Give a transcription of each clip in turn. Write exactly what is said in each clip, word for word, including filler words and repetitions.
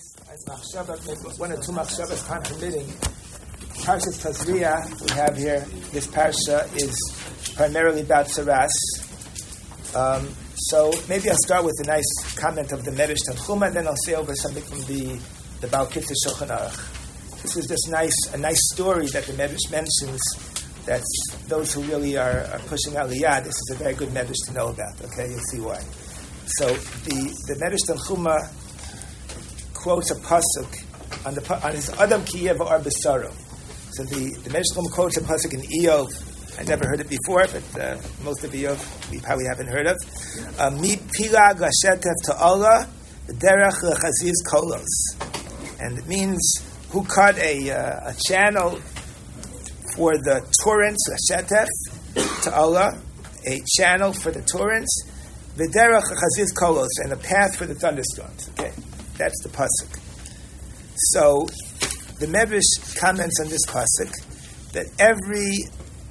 one or two machshavas time permitting. Parshas Tazria we have here. This parsha is primarily about Saras. Um, so maybe I'll start with a nice comment of the Medrash Tanchuma, and then I'll say over something from the the Baal Kitzur Shulchan Aruch. This is just nice a nice story that the Medrash mentions. That's those who really are, are pushing Aliyah. This is a very good Medrash to know about. Okay, you'll see why. So the the Medrash Tanchuma quotes a pasuk on the on his Adam Kiyev or Besaro. So the the Medrash Tanchuma quotes a pasuk in Iyov. I never heard it before, but uh, most of Iyov we probably haven't heard of. Mi pilag hashetef ta'ala derech lechaziz kolos, and it means who cut a uh, a channel for the torrents, hashetef ta'ala, a channel for the torrents, v'derech lechaziz kolos, and a path for the thunderstorms. Okay, that's the pasuk. So the Medrash comments on this pasuk that every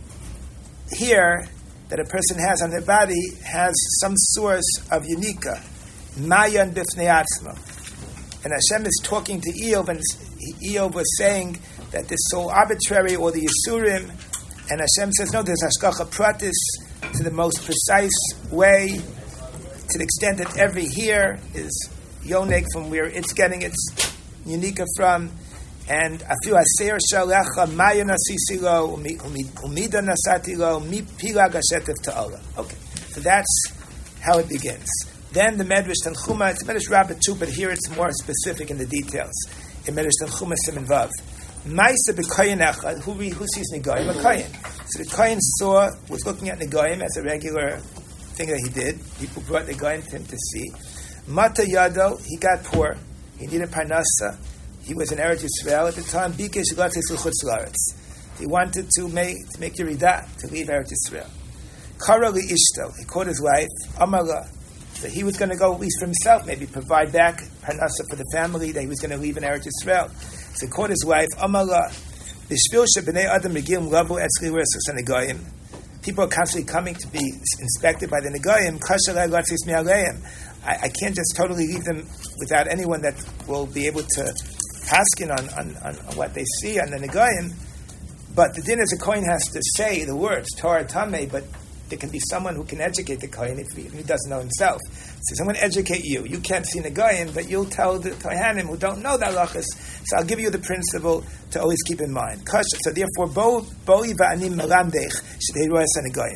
hair that a person has on their body has some source of unika, mayan bifnei atzma. And Hashem is talking to Eov, and Eov was saying that this is so arbitrary, or the Yisurim, and Hashem says, no, there's hashgacha pratis to the most precise way, to the extent that every hair is yonek from where it's getting its unika from. And afiu haseir shalecha mayan asisilo umida nasatilo mi pilag hashetef ta'ala. Okay, so that's how it begins. Then the Medrash Tanchuma, it's Medrash Rabbah too, but here it's more specific in the details. In Medrash Tanchuma Siman Vav, Ma'aseh b'koyin echad, who who sees Negoyim? A koyin. So the koyin saw, was looking at Negoyim as a regular thing that he did. People brought Negoyim to him to see. Mata yado, he got poor. He needed parnasa. He was in Eretz Yisrael at the time. Bikesh latzis l'chutz la'aretz. He wanted to make to make Yeridah, to leave Eretz Yisrael. Kara li ishto, he called his wife Amala. So he was going to go at least for himself, maybe provide back parnasa for the family that he was going to leave in Eretz Yisrael. So he called his wife Amala. Bishvil shebnei adam megilum lavu etzli resus hanegoyim. People are constantly coming to be inspected by the negoyim. Kasher latzis mi'aleim. I can't just totally leave them without anyone that will be able to paskin on, on, on what they see on the Negoyim. But the din is a kohen has to say the words, Torah Tameh, but there can be someone who can educate the kohen if he, if he doesn't know himself. So someone educate you. You can't see Negoyim, but you'll tell the Kohanim who don't know the halachas. So I'll give you the principle to always keep in mind. So therefore, bo boi va'anim melamdech shdei roes hanegoyim.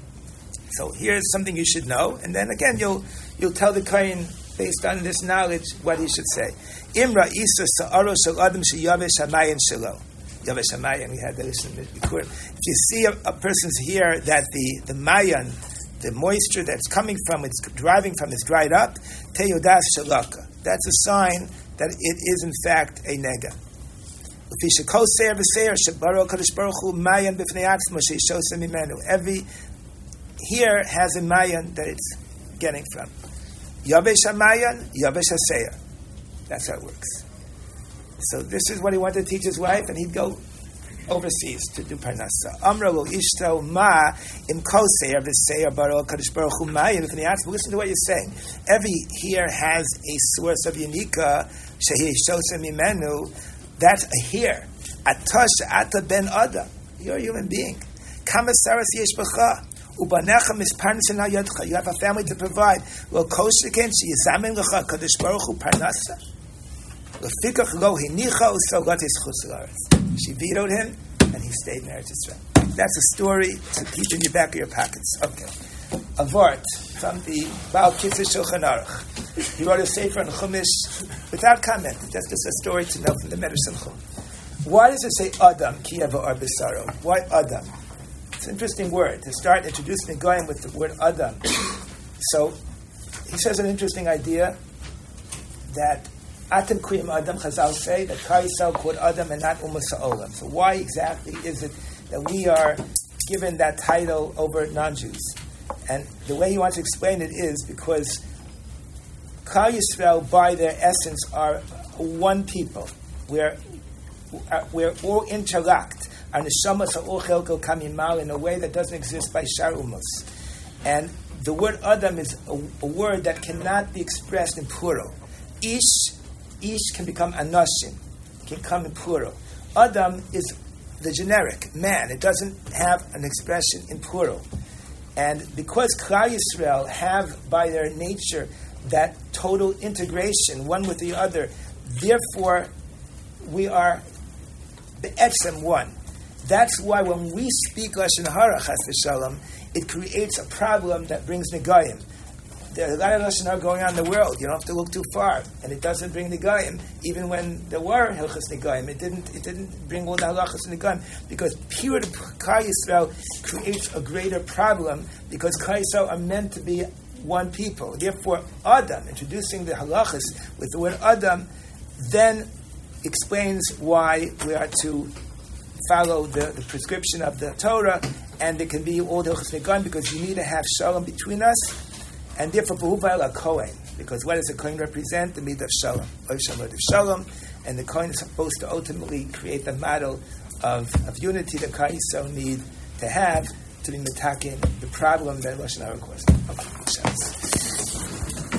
So here's something you should know, and then again you'll you'll tell the kohen based on this knowledge what he should say. Imra isa sa'aro shel adam sheyavesh hamayin shelo. Yavesh hamayin, we had this in the before. If you see a, a person's hair that the the mayan, the moisture that's coming from, it's driving from, is dried up, teyodas shalaka. That's a sign that it is in fact a nega. Every here has a mayan that it's getting from. Yavesh hamayan, yavesh haseir. That's how it works. So this is what he wanted to teach his wife, and he'd go overseas to do parnasa. Amra lo ishto ma im kol seir v'seir baro kadosh baruch hu mayan v'nei atzma. Listen to what you're saying. Every here has a source of unika shehi shosem imenu. That's a here. Atash ata ben adam. You're a human being. Kama saras yesh b'cha. You have a family to provide. Well, she vetoed him, and he stayed in Eretz Yisrael. That's a story to keep in your back of your pockets. Okay. A vort from the Baal Kitzur Shulchan Aruch. He wrote a sefer on Chumash without comment. That's just a story to know from the Medrash Tanchuma. Why does it say Adam, Kiyeva or Besaro? Why Adam? It's an interesting word to start introducing Negoyim with the word Adam. So he says an interesting idea that Atem Kriyim Adam, Chazal say that Kaisel called Adam and not Umas Ha'olam. So why exactly is it that we are given that title over non-Jews? And the way he wants to explain it is because Klal Yisrael, by their essence, are one people. We're we're all interlocked. Our neshamas are all chelko kamimal in a way that doesn't exist by shar umos. And the word Adam is a, a word that cannot be expressed in plural. Ish Ish can become Anashim, can come in plural. Adam is the generic, man. It doesn't have an expression in plural. And because Klal Yisrael have, by their nature, that total integration, one with the other, therefore, we are be'etzem one. That's why when we speak Lashon Hara, Chas v'Shalom, it creates a problem that brings Negayim. There's a lot of Lashon Hara going on in the world. You don't have to look too far. And it doesn't bring Negayim. Even when there were Hilchas Negayim, it didn't It didn't bring all the halachas Negayim. Because pure Klal Yisrael creates a greater problem, because Klal Yisrael are meant to be one people. Therefore, Adam, introducing the halachas with the word Adam, then explains why we are to follow the, the prescription of the Torah, and there can be all the Hilchas Negayim, because you need to have shalom between us. And therefore, Behuval a Kohen, because what does a Kohen represent? The midah of Shalom, of Shalom, of Shalom, and the Kohen is supposed to ultimately create the model of, of unity that Klal Yisrael need to have to be metaking the problem that Lashon Hara caused. Okay.